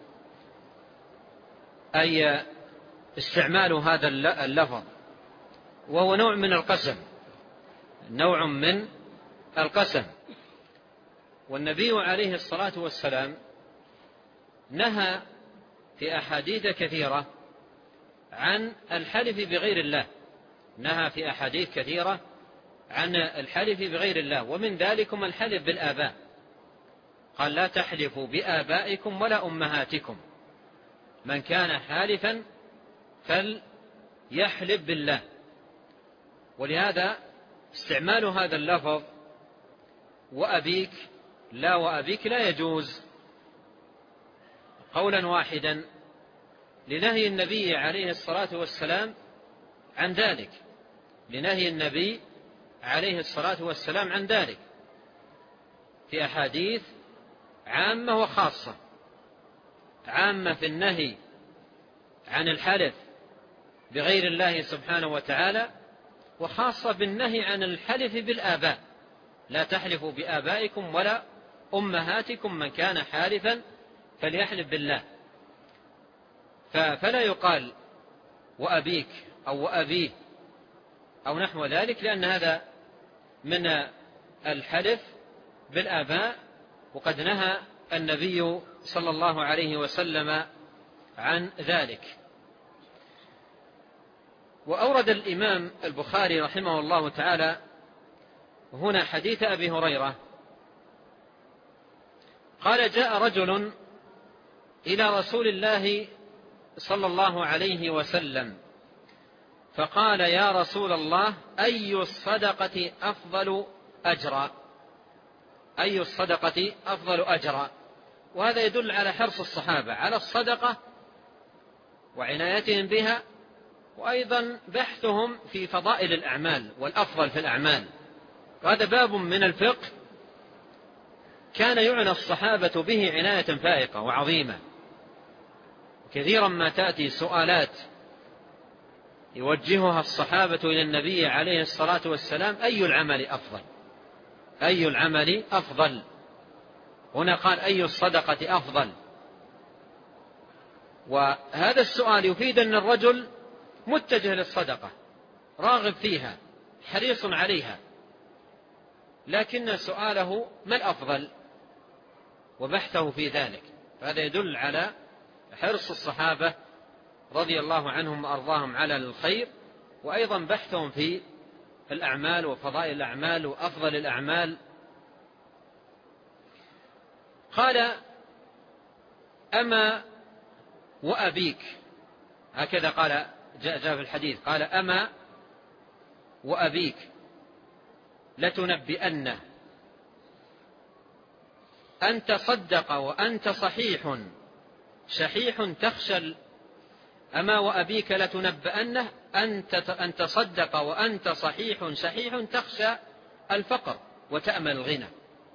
أي استعمال هذا اللفظ، وهو نوع من القسم، نوع من القسم. والنبي عليه الصلاة والسلام نهى في أحاديث كثيرة عن الحلف بغير الله، نهى في أحاديث كثيرة عن الحلف بغير الله، ومن ذلكم الحلف بالآباء. قال لا تحلفوا بآبائكم ولا أمهاتكم، من كان حالفا فليحلف بالله. ولهذا استعمال هذا اللفظ وأبيك لا وأبيك لا يجوز قولا واحدا لنهي النبي عليه الصلاة والسلام عن ذلك، لنهي النبي عليه الصلاة والسلام عن ذلك في أحاديث عامة وخاصة. عامة في النهي عن الحلف بغير الله سبحانه وتعالى، وخاصة بالنهي عن الحلف بالآباء. لا تحلفوا بآبائكم ولا أمهاتكم، من كان حالفا فليحلف بالله. فلا يقال وأبيك أو وأبيه أو نحو ذلك، لأن هذا من الحلف بالآباء، وقد نهى النبي صلى الله عليه وسلم عن ذلك. وأورد الإمام البخاري رحمه الله تعالى هنا حديث أبي هريرة قال جاء رجل إلى رسول الله صلى الله عليه وسلم فقال يا رسول الله أي الصدقة أفضل أجرا؟ أي الصدقة أفضل أجرا؟ وهذا يدل على حرص الصحابة على الصدقة وعنايتهم بها، وأيضا بحثهم في فضائل الأعمال والأفضل في الأعمال. وهذا باب من الفقه كان يعنى الصحابة به عناية فائقة وعظيمة. كثيرا ما تأتي سؤالات يوجهها الصحابة إلى النبي عليه الصلاة والسلام أي العمل أفضل؟ أي العمل أفضل؟ هنا قال أي الصدقة أفضل. وهذا السؤال يفيد أن الرجل متجه للصدقة، راغب فيها، حريص عليها، لكن سؤاله ما الأفضل وبحثه في ذلك. فهذا يدل على حرص الصحابة رضي الله عنهم وأرضاهم على الخير، وأيضا بحثهم في الأعمال وفضائل الأعمال وأفضل الأعمال. قال أما وأبيك، هكذا قال جاء في الحديث، قال أما وأبيك لتنبئنه أن تصدق وأنت صحيح شحيح تخشى. أما وأبيك لتنبئنه أن تصدق وأنت صحيح شحيح تخشى الفقر وتأمل الغنى.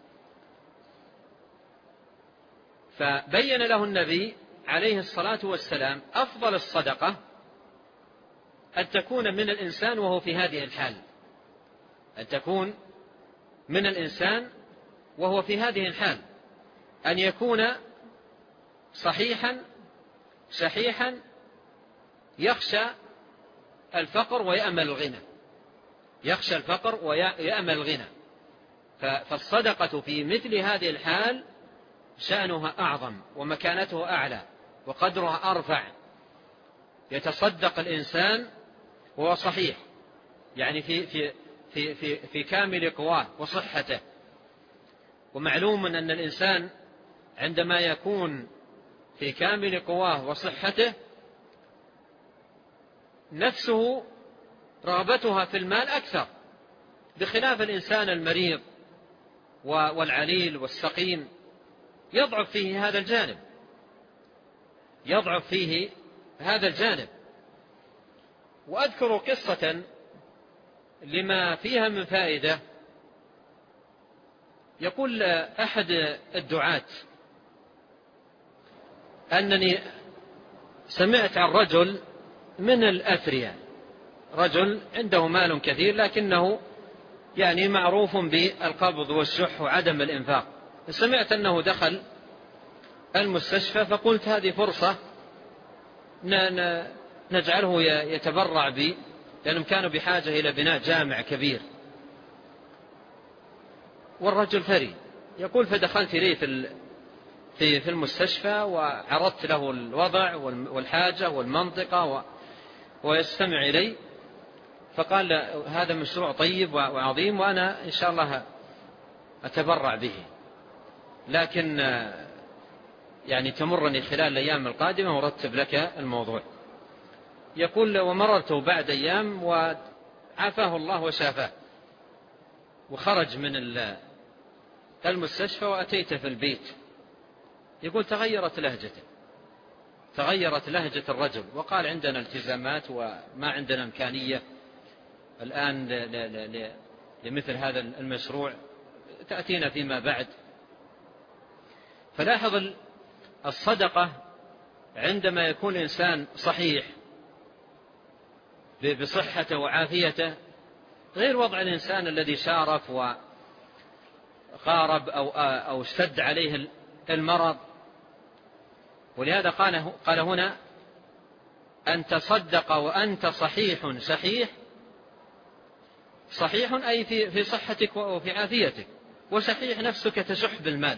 فبين له النبي عليه الصلاة والسلام أفضل الصدقة أن تكون من الإنسان وهو في هذه الحال، أن تكون من الإنسان وهو في هذه الحال، أن يكون صحيحا شحيحا يخشى الفقر ويأمل الغنى، يخشى الفقر ويأمل الغنى. فالصدقة في مثل هذه الحال شأنها أعظم ومكانتها أعلى وقدرها أرفع، يتصدق الإنسان وهو صحيح، يعني في, في, في, في, في كامل قواه وصحته. ومعلوم أن الإنسان عندما يكون في كامل قواه وصحته نفسه رغبتها في المال أكثر، بخلاف الإنسان المريض والعليل والسقيم، يضعف فيه هذا الجانب، يضعف فيه هذا الجانب. وأذكر قصة لما فيها من فائدة. يقول أحد الدعاة أنني سمعت عن رجل من الأثرياء، رجل عنده مال كثير لكنه يعني معروف بالقبض والشح وعدم الإنفاق. سمعت أنه دخل المستشفى، فقلت هذه فرصة نجعله يتبرع بي، لأنهم كانوا بحاجة إلى بناء جامع كبير، والرجل ثري. يقول فدخلت إليه في في المستشفى وعرضت له الوضع والحاجة والمنطقة ويستمع إلي، فقال هذا مشروع طيب وعظيم وأنا إن شاء الله أتبرع به، لكن يعني تمرني خلال الأيام القادمة ورتب لك الموضوع. يقول ومررت بعد أيام وعافاه الله وشافاه، وخرج من المستشفى وأتيت في البيت. يقول تغيرت لهجته، تغيرت لهجة الرجل، وقال عندنا التزامات وما عندنا إمكانية الآن لمثل هذا المشروع، تأتينا فيما بعد. فلاحظ الصدقة عندما يكون الإنسان صحيح بصحته وعافيته، غير وضع الإنسان الذي شارف وغارب أو أو اشتد عليه المرض. ولهذا قال قال هنا أن تصدق وأنت صحيح شحيح. صحيح أي في في صحتك وفي عافيتك، وشحيح نفسك تشح بالمال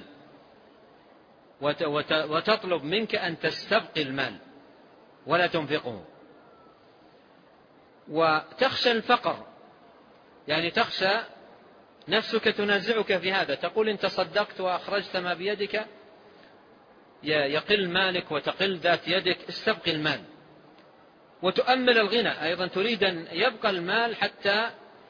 وتطلب منك أن تستبقي المال ولا تنفقه، وتخشى الفقر، يعني تخشى نفسك تنازعك في هذا، تقول إن تصدقت وأخرجت ما بيدك يقل مالك وتقل ذات يدك، استبقي المال. وتؤمل الغنى أيضا، تريد أن يبقى المال حتى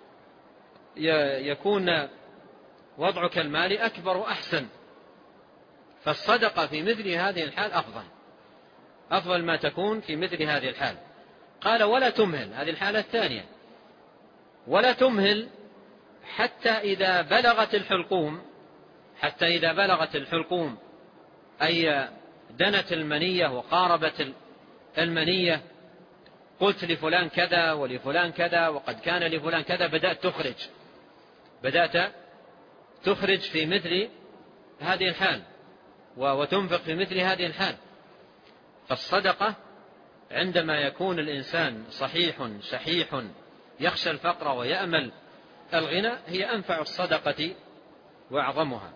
يكون وضعك المالي أكبر وأحسن. فالصدقة في مثل هذه الحال أفضل، أفضل ما تكون في مثل هذه الحال. قال ولا تمهل، هذه الحالة الثانية، ولا تمهل حتى إذا بلغت الحلقوم، حتى إذا بلغت الحلقوم أي دنت المنية وقاربت المنية، قلت لفلان كذا ولفلان كذا وقد كان لفلان كذا، بدأت تخرج بدأت تخرج في مثل هذه الحال وتنفق في مثل هذه الحال. فالصدقة عندما يكون الإنسان صحيح شحيح يخشى الفقر ويأمل الغنى هي أنفع الصدقة وأعظمها.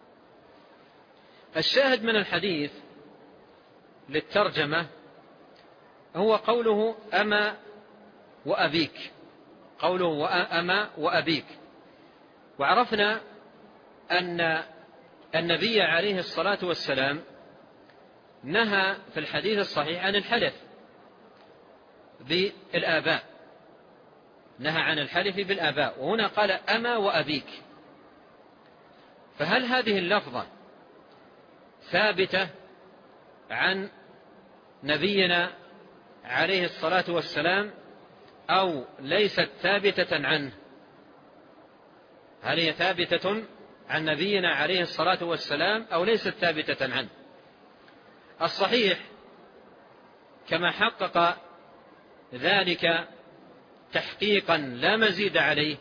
الشاهد من الحديث للترجمة هو قوله أما وأبيك، قوله أما وأبيك. وعرفنا أن النبي عليه الصلاة والسلام نهى في الحديث الصحيح عن الحلف بالآباء، نهى عن الحلف بالآباء، وهنا قال أما وأبيك. فهل هذه اللفظة ثابتة عن نبينا عليه الصلاة والسلام أو ليست ثابتة عنه؟ هل هي ثابتة عن نبينا عليه الصلاة والسلام أو ليست ثابتة عنه؟ الصحيح كما حقق ذلك تحقيقا لا مزيد عليه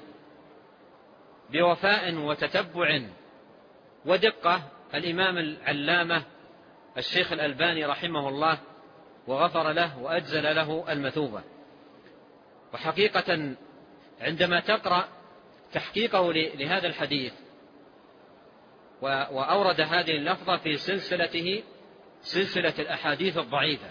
بوفاء وتتبع ودقة الإمام العلامة الشيخ الألباني رحمه الله وغفر له وأجزل له المثوبة. وحقيقة عندما تقرأ تحقيقه لهذا الحديث وأورد هذه اللفظة في سلسلته سلسلة الأحاديث الضعيفة،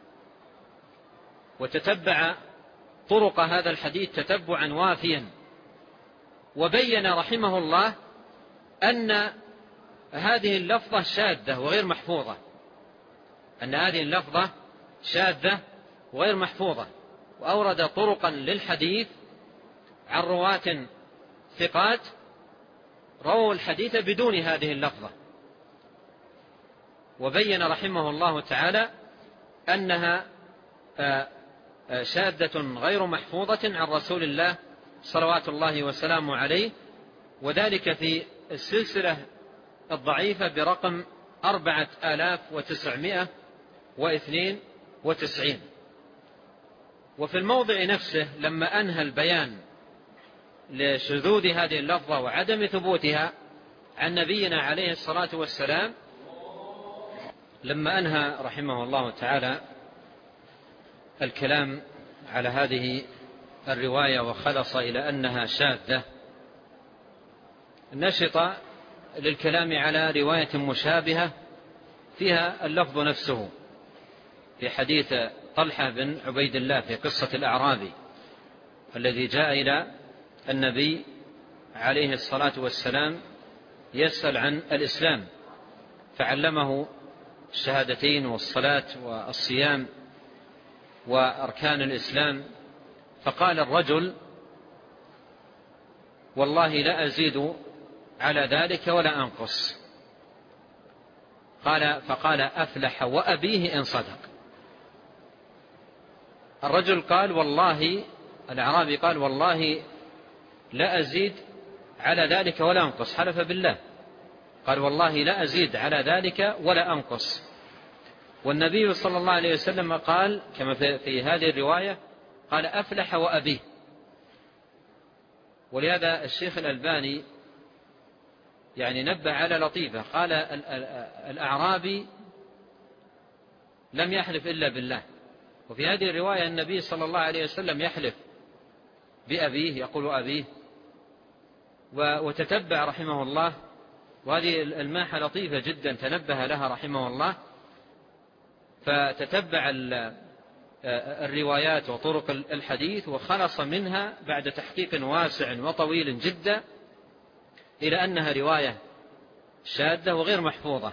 وتتبع طرق هذا الحديث تتبعا وافيا، وبين رحمه الله أن هذه اللفظة شاذة وغير محفوظة، أن هذه اللفظة شاذة وغير محفوظة، وأورد طرقا للحديث عن رواة ثقات رووا الحديث بدون هذه اللفظة، وبين رحمه الله تعالى أنها شاذة غير محفوظة عن رسول الله صلوات الله وسلامه عليه، وذلك في السلسلة الضعيفة برقم أربعة آلاف وتسعمائة واثنين وتسعين. وفي الموضع نفسه لما أنهى البيان لشذوذ هذه اللفظة وعدم ثبوتها عن نبينا عليه الصلاة والسلام، لما أنهى رحمه الله تعالى الكلام على هذه الرواية وخلص إلى أنها شاذة، نشط للكلام على رواية مشابهة فيها اللفظ نفسه في حديث طلحة بن عبيد الله في قصة الأعرابي الذي جاء إلى النبي عليه الصلاة والسلام يسأل عن الإسلام، فعلمه الشهادتين والصلاة والصيام وأركان الإسلام، فقال الرجل: والله لا أزيد على ذلك ولا أنقص. قال فقال: أفلح وأبيه إن صدق. الرجل قال: والله، الأعرابي قال: والله لا أزيد على ذلك ولا أنقص، حلف بالله، قال: والله لا أزيد على ذلك ولا أنقص. والنبي صلى الله عليه وسلم قال كما في هذه الرواية، قال: أفلح وأبيه. ولهذا الشيخ الألباني يعني نبه على لطيفة، قال: الأعرابي لم يحلف إلا بالله. وفي هذه الرواية النبي صلى الله عليه وسلم يحلف بأبيه، يقول أبيه. وتتبع رحمه الله، وهذه الماحة لطيفة جدا تنبه لها رحمه الله، فتتبع الروايات وطرق الحديث وخلص منها بعد تحقيق واسع وطويل جدا إلى أنها رواية شاذة وغير محفوظة.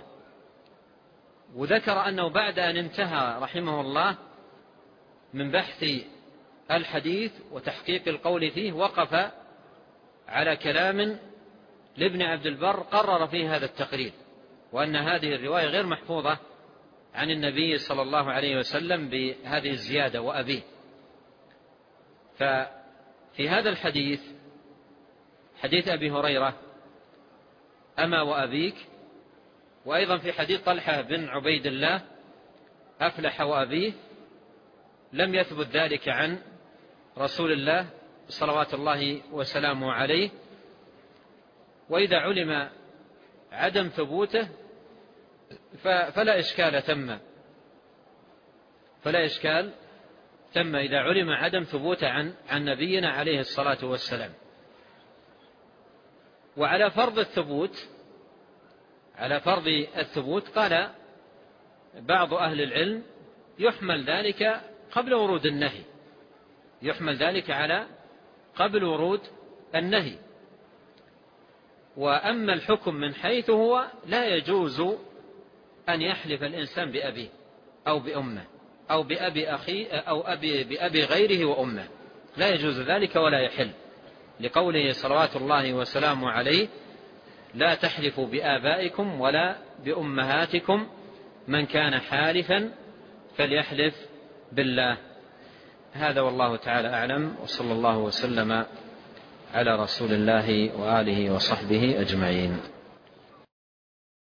وذكر أنه بعد أن انتهى رحمه الله من بحث الحديث وتحقيق القول فيه، وقف على كلام لابن عبد البر قرر فيه هذا التقرير، وأن هذه الرواية غير محفوظة عن النبي صلى الله عليه وسلم بهذه الزيادة وأبيه. ففي هذا الحديث، حديث أبي هريرة أما وأبيك، وأيضا في حديث طلحة بن عبيد الله أفلح وأبيه، لم يثبت ذلك عن رسول الله صلوات الله وسلامه عليه. وإذا علم عدم ثبوته فلا إشكال ثم فلا إشكال ثم إذا علم عدم ثبوته عن عن نبينا عليه الصلاة والسلام. وعلى فرض الثبوت على فرض الثبوت قال بعض أهل العلم يحمل ذلك قبل ورود النهي، يحمل ذلك على قبل ورود النهي. وأما الحكم من حيث هو لا يجوز أن يحلف الإنسان بأبيه أو بأمه أو بأبي أخيه أو أبي بأبي غيره وأمه، لا يجوز ذلك ولا يحل، لقوله صلوات الله وسلامه عليه: لا تحلفوا بآبائكم ولا بأمهاتكم، من كان حالفا فليحلف بالله. هذا والله تعالى أعلم، وصلى الله وسلم على رسول الله وآله وصحبه أجمعين.